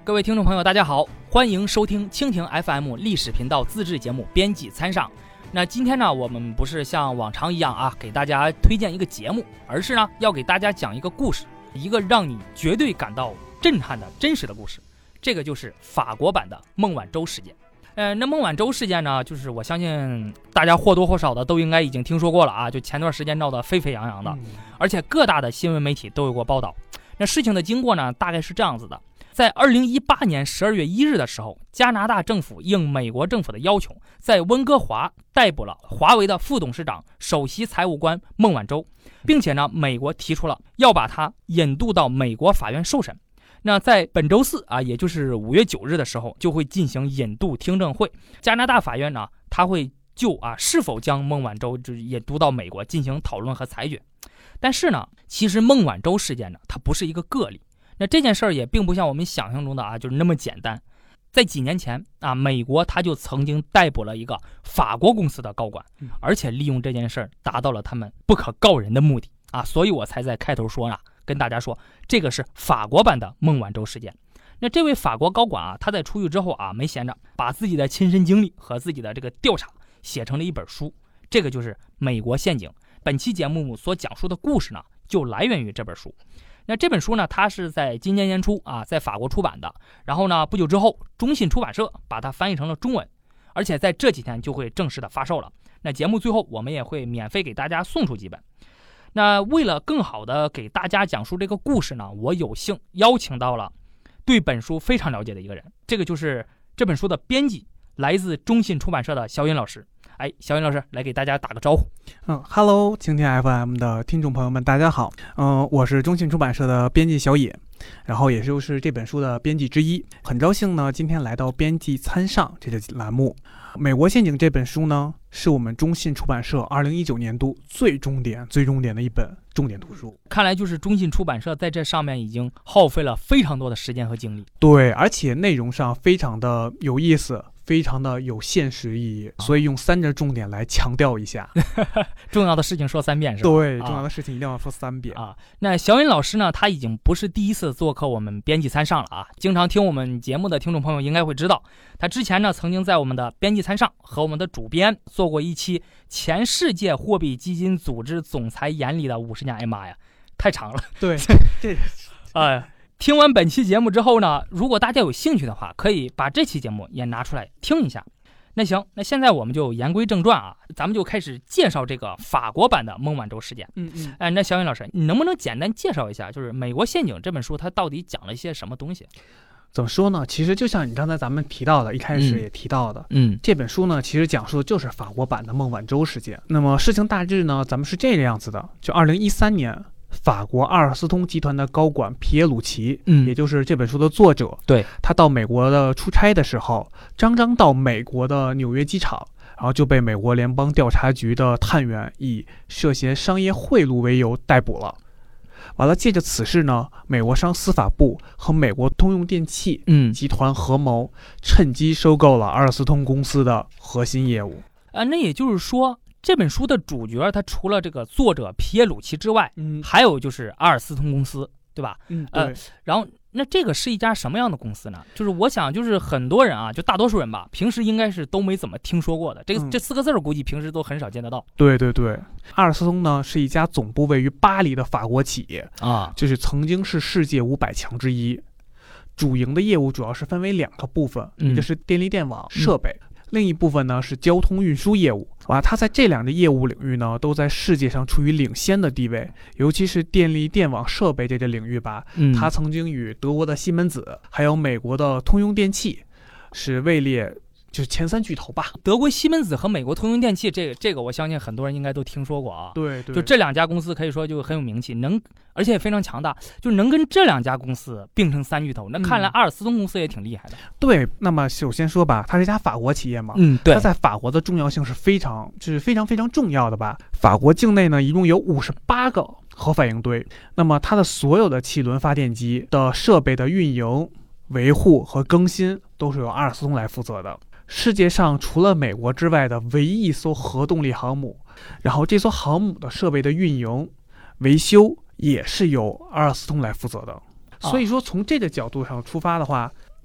各位听众朋友大家好，欢迎收听蜻蜓 FM 历史频道自制节目编辑参上。那今天呢，我们不是像往常一样啊，给大家推荐一个节目，而是呢要给大家讲一个故事，一个让你绝对感到震撼的真实的故事。这个就是法国版的孟晚舟事件。那孟晚舟事件呢，就是我相信大家或多或少的都应该已经听说过了啊，就前段时间闹得沸沸扬扬的，而且各大的新闻媒体都有过报道。那事情的经过呢，大概是这样子的。在2018年12月1日的时候，加拿大政府应美国政府的要求，在温哥华逮捕了华为的副董事长、首席财务官孟晚舟，并且呢，美国提出了要把他引渡到美国法院受审。那在本周四啊，也就是5月9日的时候，就会进行引渡听证会。加拿大法院呢，他会是否将孟晚舟引渡到美国进行讨论和裁决。但是呢，其实孟晚舟事件呢，它不是一个个例。那这件事儿也并不像我们想象中的就是那么简单。在几年前啊，美国他就曾经逮捕了一个法国公司的高管，而且利用这件事儿达到了他们不可告人的目的啊，所以我才在开头说呢，跟大家说这个是法国版的孟晚舟事件。那这位法国高管啊，他在出狱之后啊，没闲着，把自己的亲身经历和自己的这个调查写成了一本书，这个就是《美国陷阱》。本期节目所讲述的故事呢，就来源于这本书。那这本书呢，它是在今年年初啊，在法国出版的。然后呢，不久之后，中信出版社把它翻译成了中文，而且在这几天就会正式的发售了。那节目最后我们也会免费给大家送出几本。那为了更好的给大家讲述这个故事呢，我有幸邀请到了对本书非常了解的一个人，这个就是这本书的编辑，来自中信出版社的小尹老师。小尹老师来给大家打个招呼。 Hello， 蜻蜓 FM 的听众朋友们，大家好。我是中信出版社的编辑小尹，然后也就是这本书的编辑之一。很高兴呢，今天来到编辑参上这个栏目。美国陷阱这本书呢，是我们中信出版社2019年度最重点的一本重点图书。 看来就是中信出版社在这上面已经耗费了非常多的时间和精力。 对，而且内容上非常的有意思，非常的有现实意义，所以用3个重点来强调一下。 重要的事情说3遍是吧？ 对，重要的事情一定要说3遍啊。那小尹老师呢，他已经不是第一次做客我们编辑参上了啊。经常听我们节目的听众朋友应该会知道，他之前呢曾经在我们的编辑参上和我们的主编做过一期前世界货币基金组织总裁眼里的50年。哎妈呀，太长了。 对，这听完本期节目之后呢，如果大家有兴趣的话，可以把这期节目也拿出来听一下。那行，那现在我们就言归正传啊，咱们就开始介绍这个法国版的孟晚舟事件。那小尹老师，你能不能简单介绍一下，就是《美国陷阱》这本书它到底讲了一些什么东西？ 怎么说呢？其实就像你刚才咱们提到的，一开始也提到的，这本书呢，其实讲述的就是法国版的孟晚舟事件。那么事情大致呢，咱们是这个样子的：就2013年。法国阿尔斯通集团的高管皮耶鲁奇，也就是这本书的作者， 对， 他到美国的出差的时候，刚到美国的纽约机场，然后就被美国联邦调查局的探员以涉嫌商业贿赂为由逮捕了。完了，借着此事呢，美国商司法部和美国通用电气集团合谋，趁机收购了阿尔斯通公司的核心业务。 那也就是说，这本书的主角他除了这个作者皮耶鲁奇之外，还有就是阿尔斯通公司，对吧？ 对。 然后那这个是一家什么样的公司呢？就是我想，就是很多人啊，就大多数人吧，平时应该是都没怎么听说过的。这4个字估计平时都很少见得到。 对，阿尔斯通呢是一家总部位于巴黎的法国企业啊，就是曾经是世界500强之一。主营的业务主要是分为2个部分，一个是电力电网设备。另一部分呢是交通运输业务，它在这2个业务领域呢都在世界上处于领先的地位，尤其是电力电网设备这个领域吧，它曾经与德国的西门子还有美国的通用电气是位列就是前3巨头吧。 德国西门子和美国通用电气，这个我相信很多人应该都听说过啊。 对， 就这2家公司可以说就很有名气，而且也非常强大，就能跟这2家公司并成3巨头。那看来阿尔斯通公司也挺厉害的。 对，那么首先说吧，它是一家法国企业嘛， 对， 它在法国的重要性是非常重要的吧。法国境内呢，一共有58个核反应堆，那么它的所有的汽轮发电机的设备的运营、维护和更新都是由阿尔斯通来负责的。世界上除了美国之外的唯一一艘核动力航母，然后这艘航母的设备的运营、维修也是由阿尔斯通来负责的。所以说从这个角度上出发的话，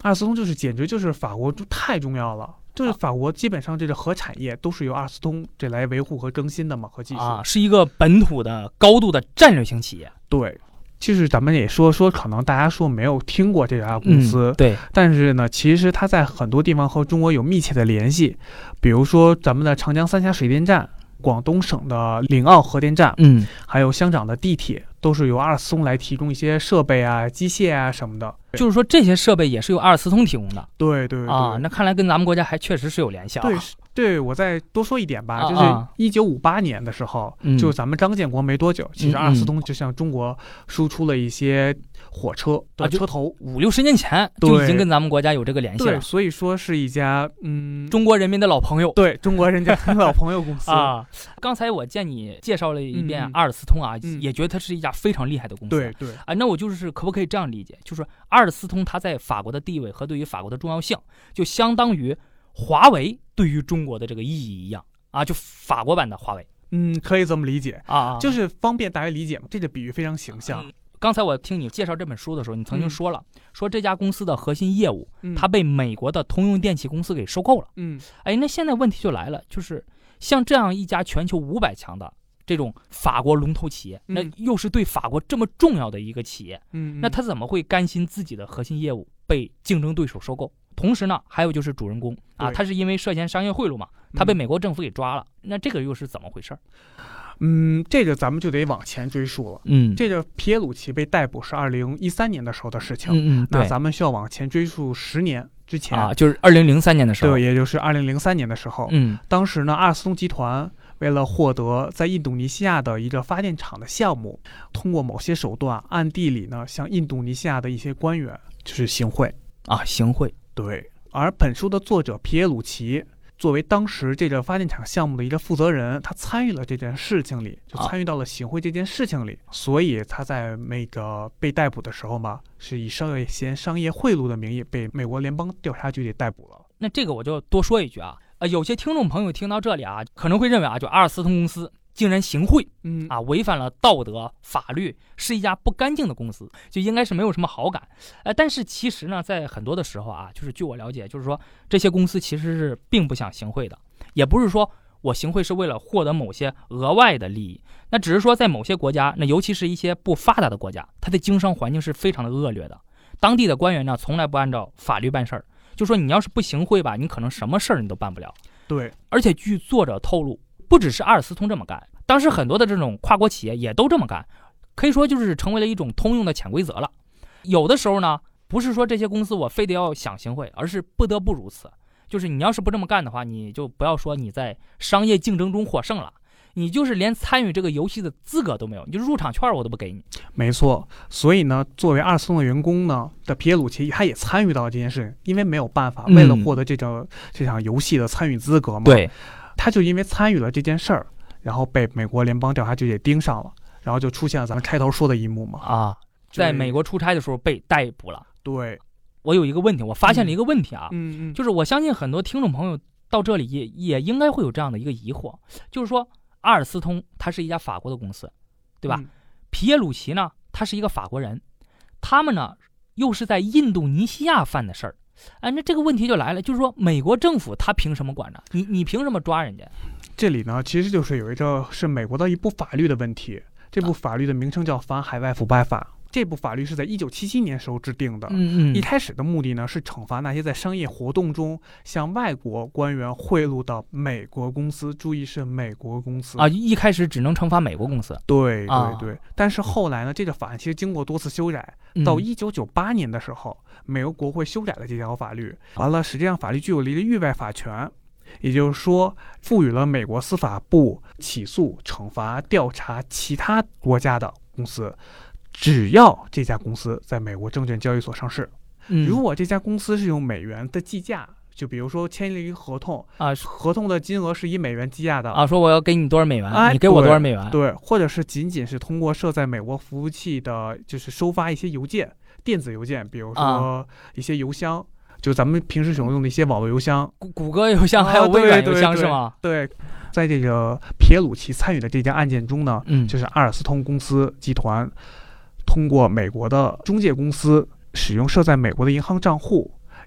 阿尔斯通简直就是法国太重要了。就是法国基本上这个核产业都是由阿尔斯通这来维护和更新的嘛，核技术是一个本土的高度的战略性企业。 对，其实咱们也说可能大家说没有听过这家公司， 对， 但是呢，其实它在很多地方和中国有密切的联系，比如说咱们的长江三峡水电站、广东省的岭澳核电站，还有香港的地铁，都是由阿尔斯通来提供一些设备啊、机械啊什么的。 就是说这些设备也是由阿尔斯通提供的。 对对啊，那看来跟咱们国家还确实是有联系啊。 对，我再多说一点吧，就是1958年的时候，就咱们刚建国没多久，其实阿尔斯通就向中国输出了一些火车的车头 ，50-60年前就已经跟咱们国家有这个联系了。 对，所以说是一家中国人民的老朋友。 对，中国人家的老朋友公司啊。刚才我见你介绍了一遍阿尔斯通啊，也觉得它是一家非常厉害的公司。 对啊，那我就是可不可以这样理解，就是阿尔斯通它在法国的地位和对于法国的重要性，就相当于华为对于中国的这个意义一样啊，就法国版的华为。 可以这么理解啊， 就是方便大家理解嘛。这个比喻非常形象。 刚才我听你介绍这本书的时候，你曾经说了，说这家公司的核心业务，它被美国的通用电气公司给收购了。那现在问题就来了，就是像这样一家全球500强的这种法国龙头企业，那又是对法国这么重要的一个企业，那他怎么会甘心自己的核心业务被竞争对手收购？同时呢，还有就是主人公啊，他是因为涉嫌商业贿赂嘛，他被美国政府给抓了，那这个又是怎么回事？ 这个咱们就得往前追溯了。这个皮耶鲁奇被逮捕是2013年的时候的事情。那咱们需要往前追溯10年之前啊，就是2003年的时候。 对，也就是2003年的时候。当时呢，阿尔斯通集团为了获得在印度尼西亚的一个发电厂的项目，通过某些手段暗地里呢向印度尼西亚的一些官员就是行贿啊，行贿。 对，而本书的作者皮耶鲁奇作为当时这个发电厂项目的一个负责人，他参与了这件事情里，就参与到了行贿这件事情里，所以他在那个被逮捕的时候嘛，是以商业贿赂的名义被美国联邦调查局给逮捕了。 那这个我就多说一句啊，有些听众朋友听到这里啊，可能会认为啊，就阿尔斯通公司竟然行贿，违反了道德法律，是一家不干净的公司，就应该是没有什么好感。但是其实呢，在很多的时候啊，就是据我了解，就是说这些公司其实是并不想行贿的，也不是说我行贿是为了获得某些额外的利益，那只是说在某些国家，那尤其是一些不发达的国家，它的经商环境是非常的恶劣的，当地的官员呢从来不按照法律办事儿，就说你要是不行贿吧，你可能什么事儿你都办不了。 对， 而且据作者透露，不只是阿尔斯通这么干，当时很多的这种跨国企业也都这么干，可以说就是成为了一种通用的潜规则了。有的时候呢，不是说这些公司我非得要想行贿，而是不得不如此。就是你要是不这么干的话，你就不要说你在商业竞争中获胜了，你就是连参与这个游戏的资格都没有，你就入场券我都不给你。 没错，所以呢，作为阿尔斯通的员工呢的皮耶鲁奇，他也参与到这件事，因为没有办法，为了获得这场游戏的参与资格嘛， 对， 他就因为参与了这件事儿，然后被美国联邦调查局给盯上了，然后就出现了咱们开头说的一幕嘛。 啊，在美国出差的时候被逮捕了。 对， 我有一个问题，我发现了一个问题啊，就是我相信很多听众朋友到这里也应该会有这样的一个疑惑，就是说阿尔斯通它是一家法国的公司，对吧？皮耶鲁奇呢，他是一个法国人，他们呢又是在印度尼西亚犯的事儿。那这个问题就来了，就是说美国政府他凭什么管呢？你凭什么抓人家？ 这里呢其实就是有一个是美国的一部法律的问题，这部法律的名称叫反海外腐败法。这部法律是在1977年时候制定的。一开始的目的呢是惩罚那些在商业活动中向外国官员贿赂的美国公司，注意是美国公司啊，一开始只能惩罚美国公司。 对对对，但是后来呢，这个法案其实经过多次修改，到1998年的时候，美国国会修改了这条法律，完了，实际上法律具有了一个域外法权。也就是说，赋予了美国司法部起诉、惩罚、调查其他国家的公司，只要这家公司在美国证券交易所上市。如果这家公司是用美元的计价，就比如说签了一个合同啊，合同的金额是以美元计价的啊， 说我要给你多少美元，你给我多少美元， 对，或者是仅仅是通过设在美国服务器的，就是收发一些邮件、电子邮件，比如说一些邮箱。就咱们平时使用的一些网络邮箱， 谷歌邮箱还有微软邮箱是吗？ 对，在这个皮耶鲁奇参与的这件案件中呢，就是阿尔斯通公司集团通过美国的中介公司使用设在美国的银行账户，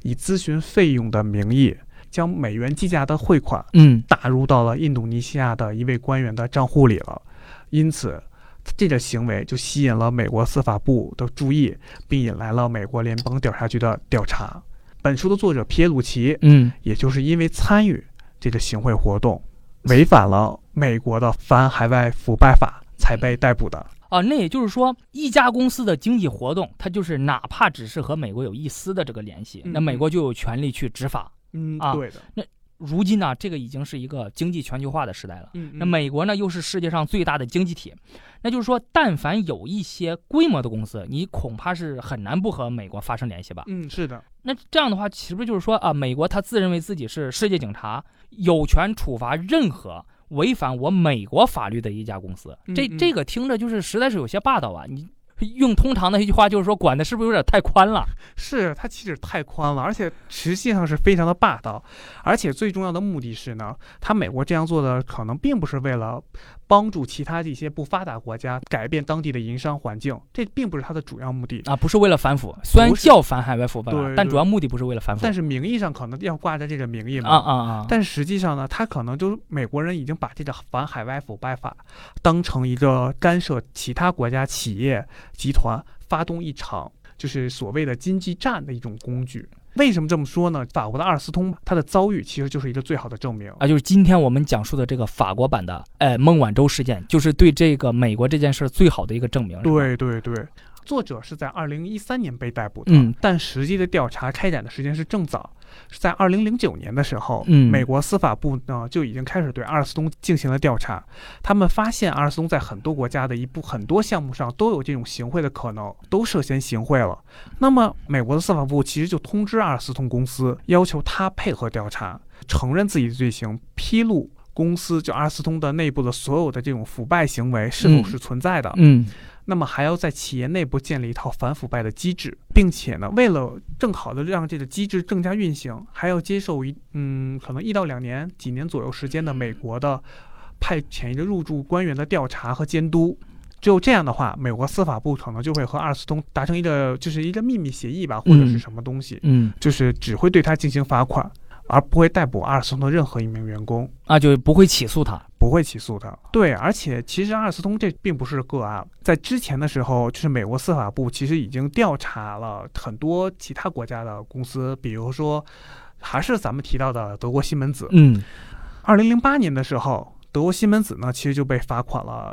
以咨询费用的名义，将美元计价的汇款打入到了印度尼西亚的一位官员的账户里了。因此这个行为就吸引了美国司法部的注意，并引来了美国联邦调查局的调查。本书的作者皮耶鲁奇也就是因为参与这个行贿活动，违反了美国的反海外腐败法才被逮捕的。 那也就是说，一家公司的经济活动，它就是哪怕只是和美国有一丝的这个联系，那美国就有权利去执法。 对的。 那如今呢，这个已经是一个经济全球化的时代了。那美国呢，又是世界上最大的经济体，那就是说，但凡有一些规模的公司，你恐怕是很难不和美国发生联系吧？ 是的。 那这样的话，岂不是就是说美国他自认为自己是世界警察，有权处罚任何违反我美国法律的一家公司？这个听着就是实在是有些霸道啊！你用通常的一句话就是说，管的是不是有点太宽了？ 是，它其实太宽了，而且实际上是非常的霸道。而且最重要的目的是呢，他美国这样做的可能并不是为了帮助其他这些不发达国家改变当地的营商环境，这并不是他的主要目的不是为了反腐，虽然叫反海外腐败，但主要目的不是为了反腐。 但是名义上可能要挂着这个名义嘛，但实际上呢，他可能就是美国人已经把这个反海外腐败法当成一个干涉其他国家企业集团发动一场就是所谓的经济战的一种工具。为什么这么说呢？法国的阿尔斯通他的遭遇其实就是一个最好的证明就是今天我们讲述的这个法国版的孟晚舟事件，就是对这个美国这件事最好的一个证明。 对对对。作者是在2013年被逮捕的，但实际的调查开展的时间是更早，是在2009年的时候，美国司法部呢就已经开始对阿尔斯通进行了调查。他们发现阿尔斯通在很多国家的很多项目上都有这种行贿的可能，都涉嫌行贿了。那么美国的司法部其实就通知阿尔斯通公司，要求他配合调查，承认自己的罪行，披露公司就阿尔斯通的内部的所有的这种腐败行为是否是存在的。那么还要在企业内部建立一套反腐败的机制，并且呢，为了更好的让这个机制更加运行，还要接受可能1到2年、几年左右时间的美国的派遣一个入驻官员的调查和监督。只有这样的话，美国司法部可能就会和阿尔斯通达成一个秘密协议吧，或者是什么东西，就是只会对他进行罚款，而不会逮捕阿尔斯通的任何一名员工就不会起诉他。 对，而且其实阿尔斯通这并不是个案，在之前的时候，就是美国司法部其实已经调查了很多其他国家的公司，比如说还是咱们提到的德国西门子。2008年的时候，德国西门子呢其实就被罚款了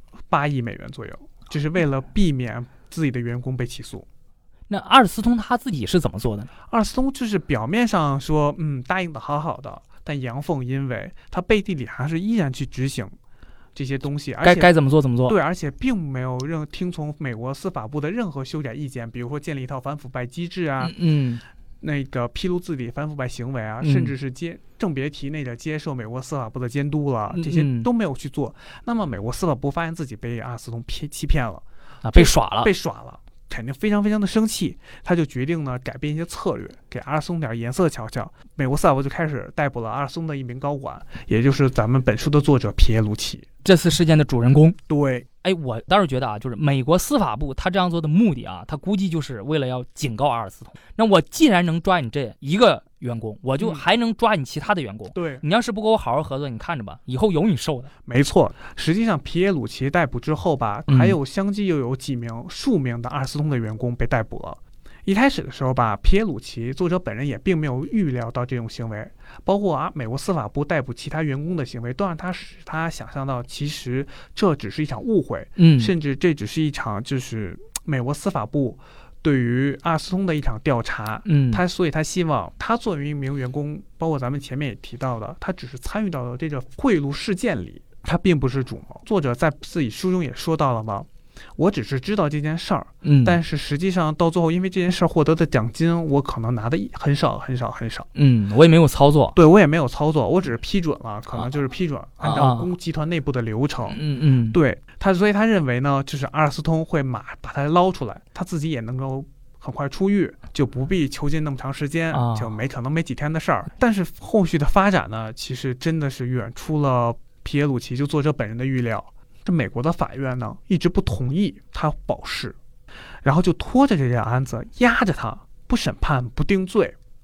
8亿美元左右，就是为了避免自己的员工被起诉。 那阿尔斯通他自己是怎么做的呢？ 阿尔斯通就是表面上说答应的好好的，但阳奉阴违，他背地里还是依然去执行这些东西， 该怎么做怎么做。 对，而且并没有听从美国司法部的任何修改意见，比如说建立一套反腐败机制啊，那个披露自己反腐败行为啊，甚至是更别提那个接受美国司法部的监督了，这些都没有去做。那么美国司法部发现自己被阿尔斯通欺骗了被耍了， 肯定非常非常的生气，他就决定呢改变一些策略，给阿尔斯通点颜色瞧瞧。美国司法部就开始逮捕了阿尔斯通的一名高管，也就是咱们本书的作者皮耶鲁奇， 这次事件的主人公。 对， 我倒是觉得就是美国司法部他这样做的目的他估计就是为了要警告阿尔斯通。那我既然能抓你这一个员工，我就还能抓你其他的员工。 对， 你要是不跟我好好合作，你看着吧，以后有你受的。 没错，实际上皮耶鲁奇逮捕之后吧，还有相继又有数名的阿尔斯通的员工被逮捕了。一开始的时候吧，皮耶鲁奇作者本人也并没有预料到这种行为，包括美国司法部逮捕其他员工的行为，都让使他想象到其实这只是一场误会，甚至这只是一场就是美国司法部对于阿尔斯通的一场调查。所以他希望他作为一名员工，包括咱们前面也提到的，他只是参与到了这个贿赂事件里，他并不是主谋。作者在自己书中也说到了嘛，我只是知道这件事儿，但是实际上到最后，因为这件事儿获得的奖金，我可能拿的很少很少很少。 我也没有操作。 对，我也没有操作，我只是批准了，可能就是批准按照集团内部的流程。对他，所以他认为呢，就是阿尔斯通会把他捞出来，他自己也能够很快出狱，就不必囚禁那么长时间，就可能没几天的事儿。但是后续的发展呢，其实真的是远出了皮耶鲁奇就作者本人的预料。这美国的法院呢，一直不同意他保释，然后就拖着这件案子压着他，不审判不定罪。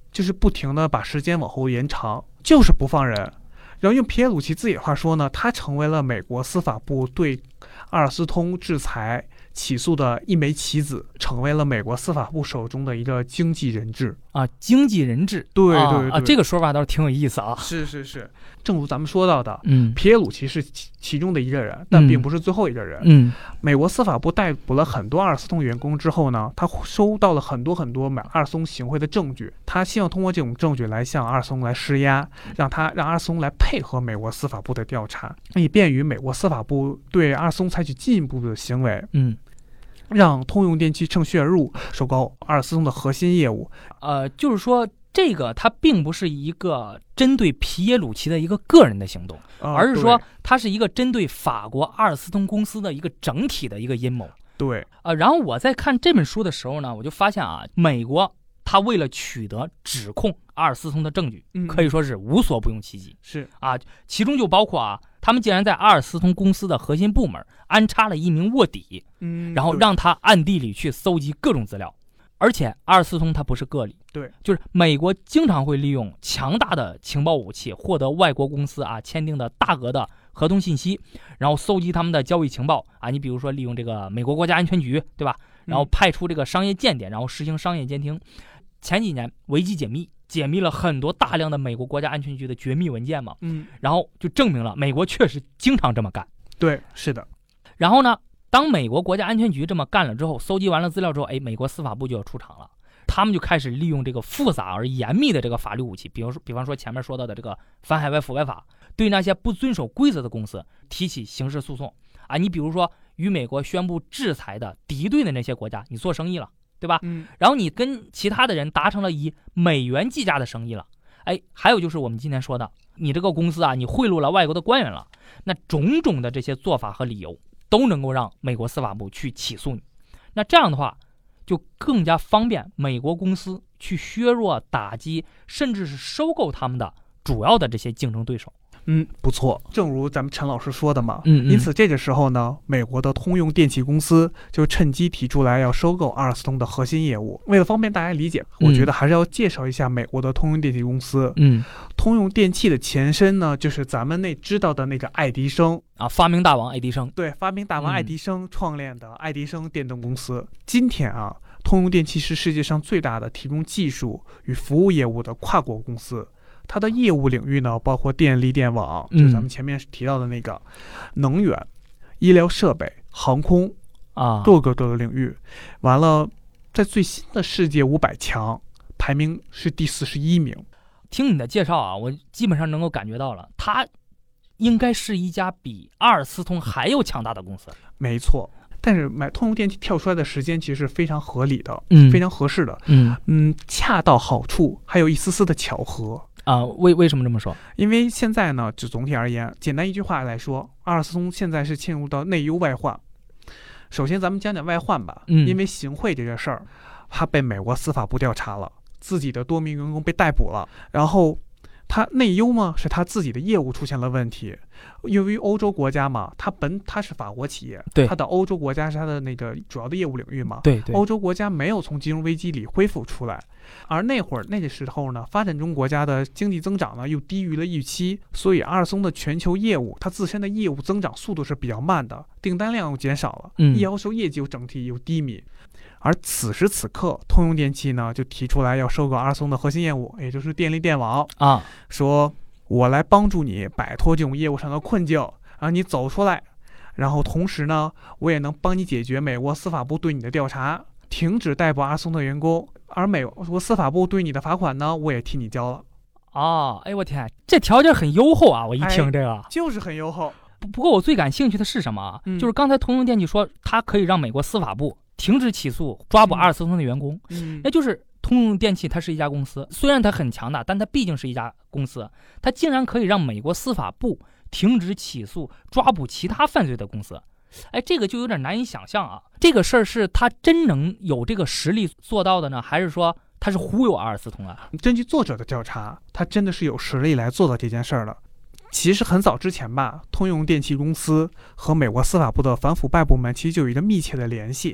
就是不停的把时间往后延长，就是不放人。然后用皮耶鲁奇自己的话说呢，他成为了美国司法部对阿尔斯通制裁起诉的一枚棋子，成为了美国司法部手中的一个经济人质啊，经济人质， 对对对， 这个说法倒是挺有意思啊。 是是是，正如咱们说到的，皮耶鲁奇是其中的一个人，但并不是最后一个人。美国司法部逮捕了很多阿尔斯通员工之后呢，他收到了很多阿尔斯通行贿的证据，他希望通过这种证据来向阿尔斯通来施压，让阿尔斯通来配合美国司法部的调查，以便于美国司法部对阿尔斯通采取进一步的行为。让通用电气趁虚而入，收购阿尔斯通的核心业务。 就是说这个它并不是一个针对皮耶鲁奇的一个个人的行动，而是说它是一个针对法国阿尔斯通公司的一个整体的一个阴谋。 对， 然后我在看这本书的时候呢，我就发现啊，美国他为了取得指控阿尔斯通的证据，可以说是无所不用其极。 是啊，其中就包括他们竟然在阿尔斯通公司的核心部门安插了一名卧底，然后让他暗地里去搜集各种资料。而且阿尔斯通他不是个例， 对， 就是美国经常会利用强大的情报武器获得外国公司签订的大额的合同信息，然后搜集他们的交易情报你比如说利用这个美国国家安全局，对吧？然后派出这个商业间谍，然后实行商业监听。前几年维基解密了很多大量的美国国家安全局的绝密文件嘛，然后就证明了美国确实经常这么干。 对，是的。然后呢，当美国国家安全局这么干了之后，搜集完了资料之后，美国司法部就要出场了，他们就开始利用这个复杂而严密的这个法律武器，比方说前面说到的这个反海外腐败法，对那些不遵守规则的公司提起刑事诉讼你比如说与美国宣布制裁的敌对的那些国家，你做生意了，对吧？然后你跟其他的人达成了以美元计价的生意了，还有就是我们今天说的，你这个公司你贿赂了外国的官员了，那种种的这些做法和理由都能够让美国司法部去起诉你。那这样的话，就更加方便美国公司去削弱、打击，甚至是收购他们的主要的这些竞争对手。 不错，正如咱们陈老师说的嘛，因此这个时候呢，美国的通用电气公司就趁机提出来要收购阿尔斯通的核心业务。为了方便大家理解，我觉得还是要介绍一下美国的通用电气公司。通用电气的前身呢，就是咱们知道的那个爱迪生发明大王爱迪生。 对，发明大王爱迪生创建的爱迪生电动公司。今天通用电气是世界上最大的提供技术与服务业务的跨国公司。它的业务领域呢，包括电力电网，就是咱们前面提到的那个能源、医疗设备、航空各个领域。完了，在最新的世界500强排名是第41名。 听你的介绍我基本上能够感觉到了，它应该是一家比阿尔斯通还要强大的公司。 没错。但是买通用电气跳出来的时间其实是非常合理的，非常合适的，恰到好处，还有一丝丝的巧合。 为什么这么说？ 因为现在呢，就总体而言，简单一句话来说，阿尔斯通现在是进入到内忧外患。首先咱们讲讲外患吧，因为行贿这个事儿，他被美国司法部调查了，自己的多名员工被逮捕了，然后他内忧嘛，是他自己的业务出现了问题。由于欧洲国家嘛，他是法国企业， 对， 他的欧洲国家是他的那个主要的业务领域嘛， 对， 欧洲国家没有从金融危机里恢复出来，而那个时候呢，发展中国家的经济增长呢又低于了预期，所以阿尔斯通的全球业务，它自身的业务增长速度是比较慢的，订单量又减少了，销售业绩又整体又低迷。而此时此刻，通用电气呢就提出来要收购阿尔斯通的核心业务，也就是电力电网说我来帮助你摆脱这种业务上的困境，让你走出来，然后同时呢，我也能帮你解决美国司法部对你的调查，停止逮捕阿尔斯通的员工，而美国司法部对你的罚款呢，我也替你交了。 我天，这条件很优厚我一听这个就是很优厚。 不过我最感兴趣的是什么就是刚才通用电气说它可以让美国司法部停止起诉抓捕阿尔斯通的员工，那就是通用电气它是一家公司，虽然它很强大，但它毕竟是一家公司，它竟然可以让美国司法部停止起诉抓捕其他犯罪的公司。这个就有点难以想象这个事儿是他真能有这个实力做到的呢，还是说他是忽悠阿尔斯通根据作者的调查，他真的是有实力来做到这件事儿的。其实很早之前吧，通用电气公司和美国司法部的反腐败部门其实就有一个密切的联系。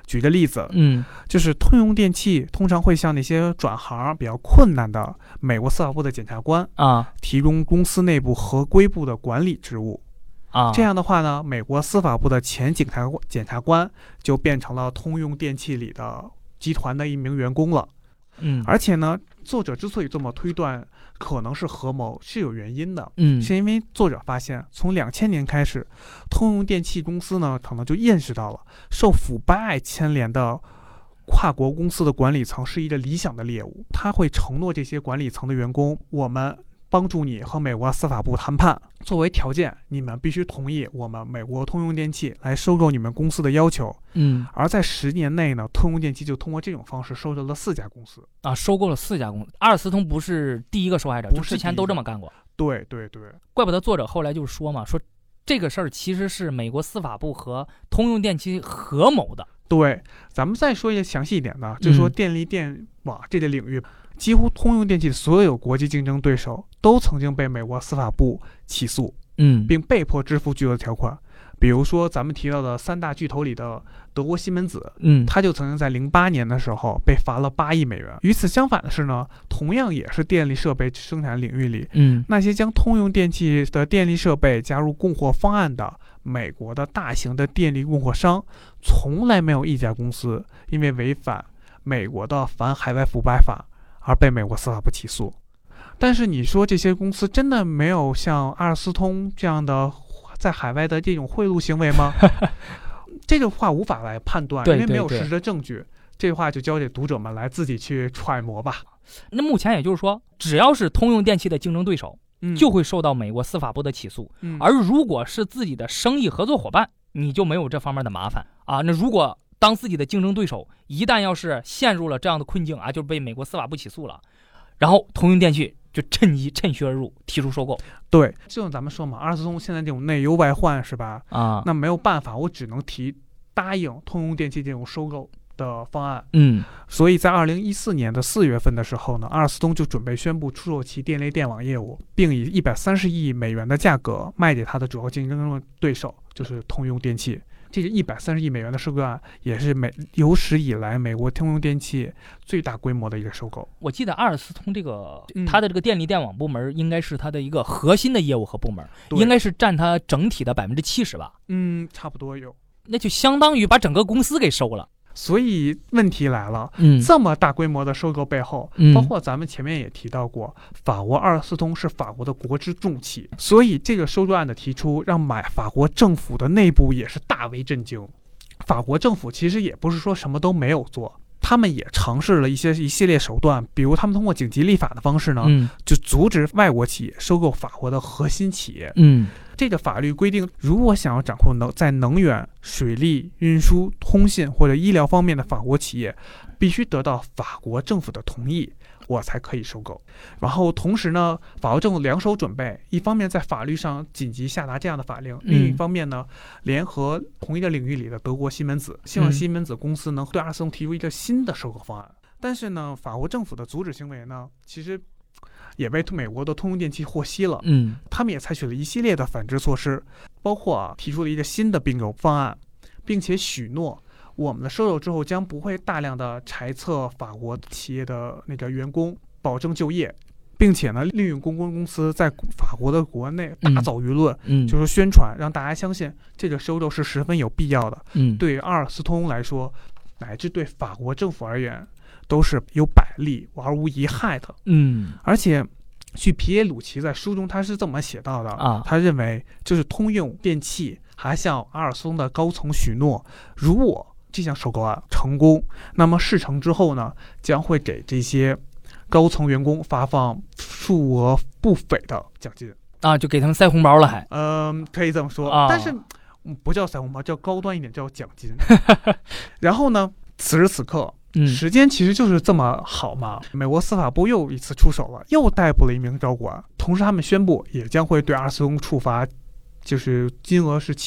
举个例子，就是通用电气通常会向那些转行比较困难的美国司法部的检察官提供公司内部合规部的管理职务这样的话呢，美国司法部的前检察官就变成了通用电气里的集团的一名员工了。而且呢，作者之所以这么推断可能是合谋是有原因的，是因为作者发现从2000年开始，通用电气公司呢可能就意识到了受腐败牵连的跨国公司的管理层是一个理想的猎物，他会承诺这些管理层的员工，我们帮助你和美国司法部谈判，作为条件你们必须同意我们美国通用电气来收购你们公司的要求。而在10年内呢，通用电气就通过这种方式收购了4家公司收购了4家公司。阿尔斯通不是第一个受害者，之前都这么干过。 对， 怪不得作者后来就是说嘛，说这个事儿其实是美国司法部和通用电气合谋的。 对，咱们再说一些详细一点的，就是说电力电网这个领域，几乎通用电气的所有国际竞争对手都曾经被美国司法部起诉，并被迫支付巨额条款。比如说咱们提到的3大巨头里的德国西门子，他就曾经在08年的时候被罚了8亿美元。与此相反的是呢，同样也是电力设备生产领域里，那些将通用电气的电力设备加入供货方案的美国的大型的电力供货商，从来没有一家公司因为违反美国的反海外腐败法而被美国司法部起诉。但是你说这些公司真的没有像阿尔斯通这样的在海外的这种贿赂行为吗？这个话无法来判断，因为没有实质的证据。这话就交给读者们来自己去揣摩吧。 那目前也就是说，只要是通用电气的竞争对手，就会受到美国司法部的起诉。而如果是自己的生意合作伙伴，你就没有这方面的麻烦那如果当自己的竞争对手一旦要是陷入了这样的困境就被美国司法部起诉了，然后通用电气就趁虚而入，提出收购。 对，就像咱们说嘛，阿尔斯通现在这种内忧外患是吧？那没有办法，我只能答应通用电气这种收购的方案。所以在2014年的4月份的时候呢，阿尔斯通就准备宣布出售其电力电网业务，并以130亿美元的价格卖给他的主要竞争对手，就是通用电气。这个130亿美元的收购案也是有史以来美国通用电气最大规模的一个收购。 我记得阿尔斯通这个它的这个电力电网部门应该是它的一个核心的业务和部门，应该是占它整体的70%吧？ 差不多有。 那就相当于把整个公司给收了。 所以问题来了，这么大规模的收购背后，包括咱们前面也提到过，法国阿尔斯通是法国的国之重器，所以这个收购案的提出让法国政府的内部也是大为震惊。法国政府其实也不是说什么都没有做，他们也尝试了一系列手段，比如他们通过紧急立法的方式呢，就阻止外国企业收购法国的核心企业。这个法律规定，如果想要掌控在能源、水利、运输、通信或者医疗方面的法国企业，必须得到法国政府的同意，我才可以收购。然后同时呢，法国政府两手准备，一方面在法律上紧急下达这样的法令，另一方面呢，联合同一个领域里的德国西门子，希望西门子公司能对阿尔斯通提出一个新的收购方案。但是呢，法国政府的阻止行为呢，其实也被美国的通用电气获悉了。他们也采取了一系列的反制措施，包括提出了一个新的并购方案，并且许诺我们的收购之后将不会大量的裁撤法国企业的那个员工，保证就业，并且呢，利用公司在法国的国内大造舆论，就是宣传，让大家相信这个收购是十分有必要的。对于阿尔斯通来说，乃至对法国政府而言，都是有百利而无一害的。而且据皮耶鲁奇在书中他是这么写到的他认为就是通用电气还向阿尔斯通的高层许诺，如果这项收购案成功，那么事成之后呢，将会给这些高层员工发放数额不菲的奖金就给他们塞红包了还。 可以这么说但是不叫塞红包，叫高端一点，叫奖金。然后呢，此时此刻时间其实就是这么好嘛，美国司法部又一次出手了，又逮捕了一名高管，同时他们宣布也将会对阿尔斯通处罚，就是金额是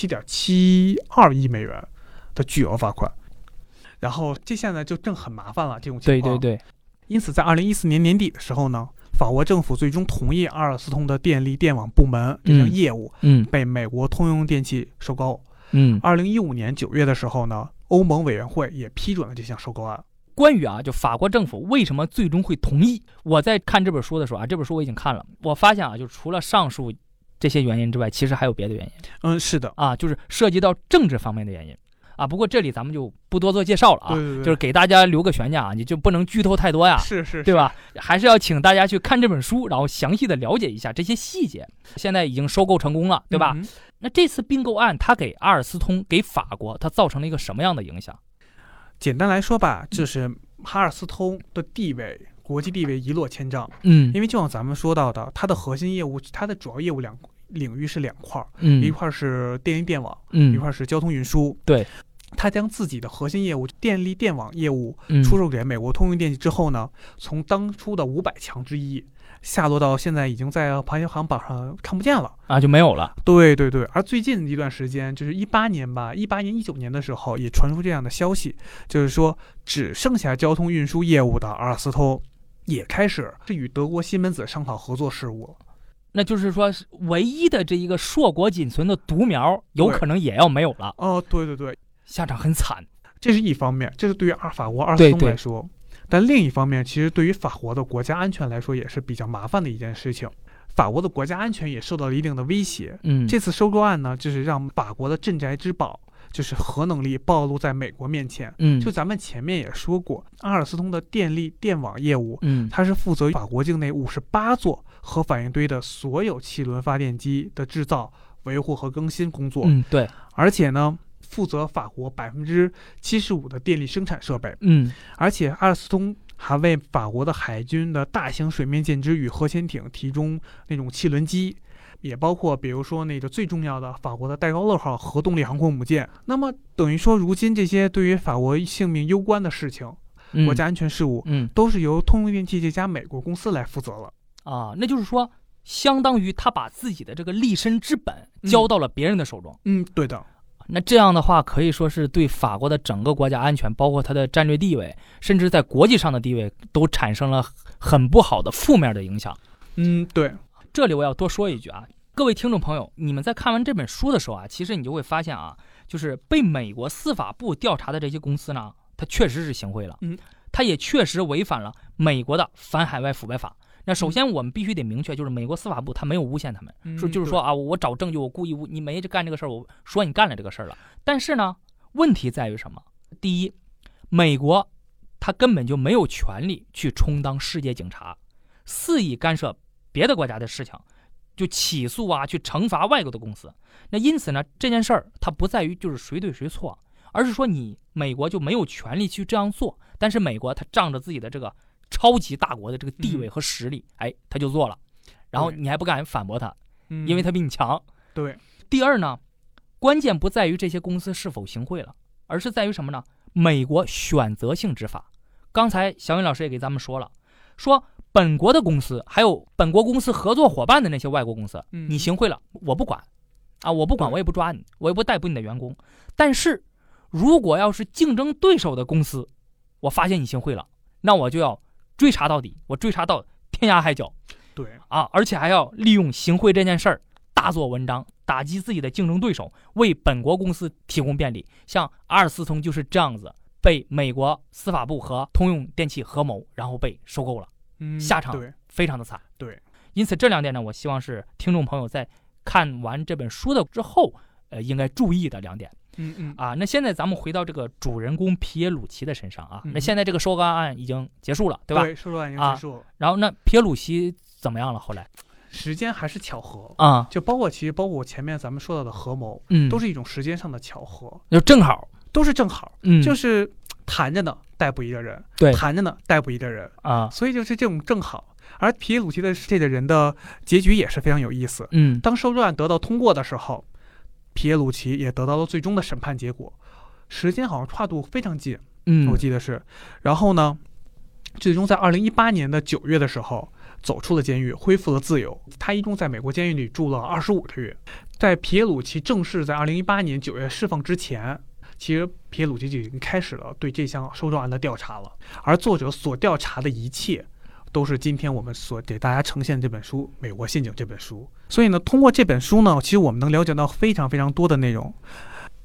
7.72亿美元的巨额罚款。然后这现在就正很麻烦了这种情况。 对。 因此在2014年年底的时候呢，法国政府最终同意阿尔斯通的电力电网部门这项业务被美国通用电气收购。2015年9月的时候呢， 欧盟委员会也批准了这项收购案。 关于就法国政府为什么最终会同意，我在看这本书的时候这本书我已经看了，我发现就除了上述这些原因之外，其实还有别的原因。 是的就是涉及到政治方面的原因不过这里咱们就不多做介绍了对， 就是给大家留个悬念你就不能剧透太多呀， 是对吧？还是要请大家去看这本书，然后详细的了解一下这些细节。现在已经收购成功了，对吧？那这次并购案它给阿尔斯通给法国它造成了一个什么样的影响？ 简单来说吧，就是阿尔斯通的地位，国际地位一落千丈。因为就像咱们说到的，它的核心业务，它的主要业务领域是2块，一块是电力电网，一块是交通运输。 对， 他将自己的核心业务电力电网业务出售给美国通用电气之后呢，从当初的500强之一下落到现在已经在排行榜上看不见了就没有了。 对，而最近一段时间，就是18年19年的时候，也传出这样的消息，就是说只剩下交通运输业务的阿尔斯通也开始与德国西门子商讨合作事务。 那就是说唯一的这一个硕果仅存的独苗有可能也要没有了。 对， 下场很惨。 这是一方面，这是对于法国阿尔斯通来说。但另一方面，其实对于法国的国家安全来说也是比较麻烦的一件事情。法国的国家安全也受到了一定的威胁。这次收购案呢，就是让法国的镇宅之宝，就是核能力暴露在美国面前。就咱们前面也说过，阿尔斯通的电力电网业务，它是负责法国境内58座核反应堆的所有汽轮发电机的制造、维护和更新工作。 对， 而且呢，负责法国75%的电力生产设备。而且阿尔斯通还为法国的海军的大型水面舰只与核潜艇提供那种汽轮机，也包括比如说那个最重要的法国的戴高乐号核动力航空母舰。那么等于说，如今这些对于法国性命攸关的事情，国家安全事务，都是由通用电气这家美国公司来负责了。 那就是说，相当于他把自己的这个立身之本交到了别人的手中。 对的。 那这样的话，可以说是对法国的整个国家安全，包括它的战略地位，甚至在国际上的地位，都产生了很不好的负面的影响。 对。 这里我要多说一句各位听众朋友，你们在看完这本书的时候其实你就会发现就是被美国司法部调查的这些公司呢，它确实是行贿了。它也确实违反了美国的反海外腐败法。那首先我们必须得明确，就是美国司法部他没有诬陷他们，就是说我找证据，我故意你没干这个事儿，我说你干了这个事儿了。但是呢，问题在于什么？第一，美国他根本就没有权利去充当世界警察，肆意干涉别的国家的事情，就起诉去惩罚外国的公司。那因此呢，这件事儿它不在于就是谁对谁错，而是说美国就没有权利去这样做。但是美国他仗着自己的这个超级大国的这个地位和实力，他就做了，然后你还不敢反驳他，因为他比你强。 对。 第二呢，关键不在于这些公司是否行贿了，而是在于什么呢？美国选择性执法。刚才小云老师也给咱们说了，说本国的公司还有本国公司合作伙伴的那些外国公司，你行贿了，我不管我不管，我也不抓你，我也不逮捕你的员工。但是如果要是竞争对手的公司，我发现你行贿了，那我就要追查到底，我追查到天涯海角。 对而且还要利用行贿这件事儿大做文章，打击自己的竞争对手，为本国公司提供便利。像阿尔斯通就是这样子，被美国司法部和通用电气合谋，然后被收购了，下场非常的惨。 对， 因此这2点呢，我希望是听众朋友在看完这本书的之后，应该注意的2点。那现在咱们回到这个主人公皮耶鲁齐的身上那现在这个收购案已经结束了，对吧？ 对，收购案已经结束了。 然后那皮耶鲁齐怎么样了？后来时间还是巧合就包括前面咱们说到的合谋，都是一种时间上的巧合， 就正好都是正好，就是谈着呢逮捕一个人， 对， 谈着呢逮捕一个人所以就是这种正好。而皮耶鲁齐的这个人的结局也是非常有意思。当收购案得到通过的时候，皮耶鲁齐也得到了最终的审判结果，时间好像跨度非常近，我记得是。然后呢，最终在2018年的9月的时候走出了监狱，恢复了自由。他一共在美国监狱里住了25个月。在皮耶鲁齐正式在2018年9月释放之前，其实皮耶鲁齐就已经开始了对这项收购案的调查了。而作者所调查的一切，都是今天我们所给大家呈现的这本书《美国陷阱》这本书。所以呢，通过这本书呢，其实我们能了解到非常非常多的内容。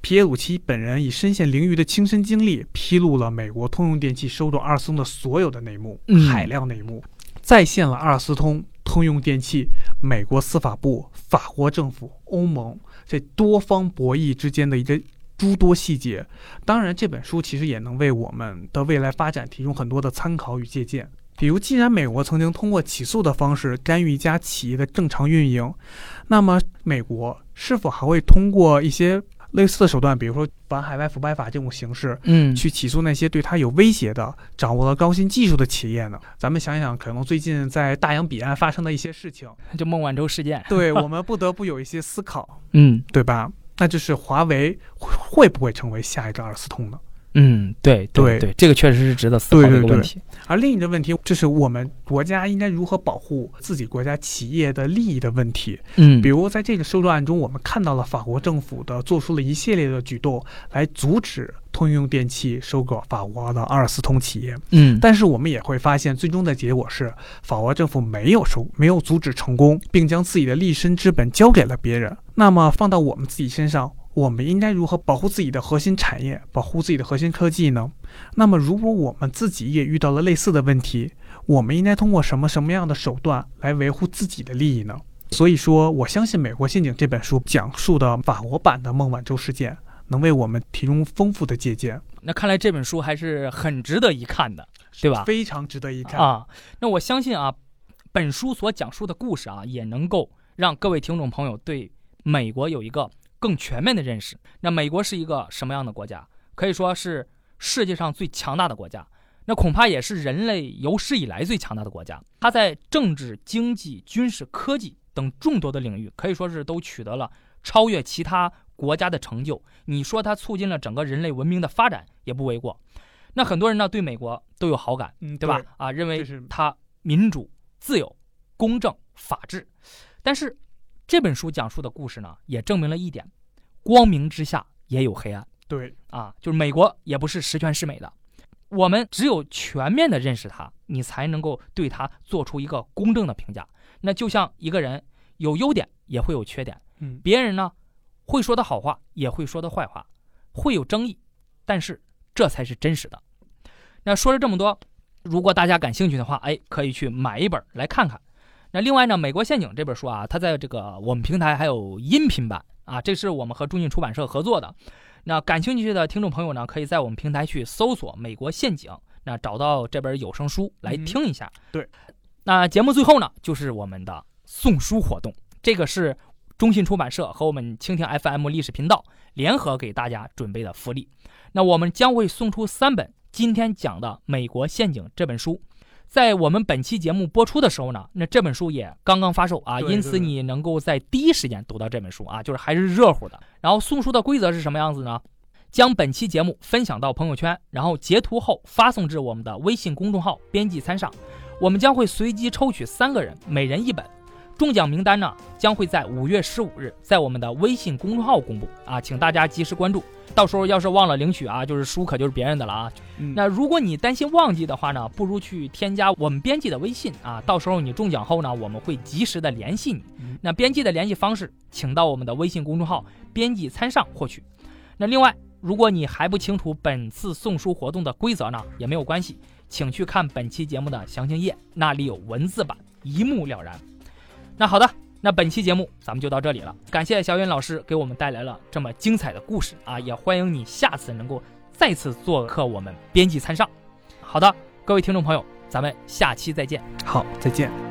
皮耶鲁奇本人以身陷囹圄的亲身经历，披露了美国通用电气收购阿尔斯通的所有的内幕，海量内幕，再现了阿尔斯通、通用电气、美国司法部、法国政府、欧盟这多方博弈之间的一个诸多细节。当然，这本书其实也能为我们的未来发展提供很多的参考与借鉴。比如，既然美国曾经通过起诉的方式干预一家企业的正常运营，那么美国是否还会通过一些类似的手段，比如说反海外腐败法这种形式，去起诉那些对他有威胁的、掌握了高新技术的企业呢？咱们想一想，可能最近在大洋彼岸发生的一些事情， 就孟晚舟事件， 对我们不得不有一些思考，对吧？那就是华为会不会成为下一个阿尔斯通呢？ 对，这个确实是值得思考的一个问题。 而另一个问题就是我们国家应该如何保护自己国家企业的利益的问题。比如在这个收购案中，我们看到了法国政府做出了一系列的举动来阻止通用电气收购法国的阿尔斯通企业。但是我们也会发现，最终的结果是法国政府没有阻止成功，并将自己的立身之本交给了别人。那么放到我们自己身上，我们应该如何保护自己的核心产业，保护自己的核心科技呢？那么如果我们自己也遇到了类似的问题，我们应该通过什么样的手段来维护自己的利益呢？所以说，我相信《美国陷阱》这本书讲述的法国版的孟晚舟事件能为我们提供丰富的借鉴。 那看来这本书还是很值得一看的，对吧？ 非常值得一看啊！那我相信啊，本书所讲述的故事啊，也能够让各位听众朋友对美国有一个更全面的认识。那美国是一个什么样的国家？可以说是世界上最强大的国家，那恐怕也是人类有史以来最强大的国家。它在政治、经济、军事、科技等众多的领域，可以说是都取得了超越其他国家的成就。你说它促进了整个人类文明的发展，也不为过。那很多人呢对美国都有好感，对吧？认为它民主、自由、公正、法治。但是这本书讲述的故事呢，也证明了一点：光明之下也有黑暗。 对就是美国也不是十全十美的，我们只有全面的认识它，你才能够对它做出一个公正的评价。那就像一个人有优点也会有缺点，别人呢会说的好话也会说的坏话，会有争议，但是这才是真实的。那说了这么多，如果大家感兴趣的话，可以去买一本来看看。那另外呢，《美国陷阱》这本书啊，它在这个我们平台还有音频版啊，这是我们和中信出版社合作的。那感兴趣的听众朋友呢，可以在我们平台去搜索《美国陷阱》，那找到这本有声书来听一下。 对， 那节目最后呢，就是我们的送书活动，这个是中信出版社和我们蜻蜓 FM 历史频道联合给大家准备的福利。那我们将会送出3本今天讲的《美国陷阱》这本书。在我们本期节目播出的时候呢，那这本书也刚刚发售啊，因此你能够在第一时间读到这本书啊，就是还是热乎的。然后送书的规则是什么样子呢？将本期节目分享到朋友圈，然后截图后发送至我们的微信公众号编辑参上，我们将会随机抽取3个人，每人1本。中奖名单呢将会在5月15日在我们的微信公众号公布啊，请大家及时关注。到时候要是忘了领取啊，就是书可就是别人的了啊。那如果你担心忘记的话呢，不如去添加我们编辑的微信啊，到时候你中奖后呢，我们会及时的联系你。那编辑的联系方式，请到我们的微信公众号编辑参上获取。那另外，如果你还不清楚本次送书活动的规则呢，也没有关系，请去看本期节目的详情页，那里有文字版，一目了然。那好的，那本期节目咱们就到这里了，感谢小云老师给我们带来了这么精彩的故事啊，也欢迎你下次能够再次做客我们编辑参上。好的，各位听众朋友，咱们下期再见。 好，再见。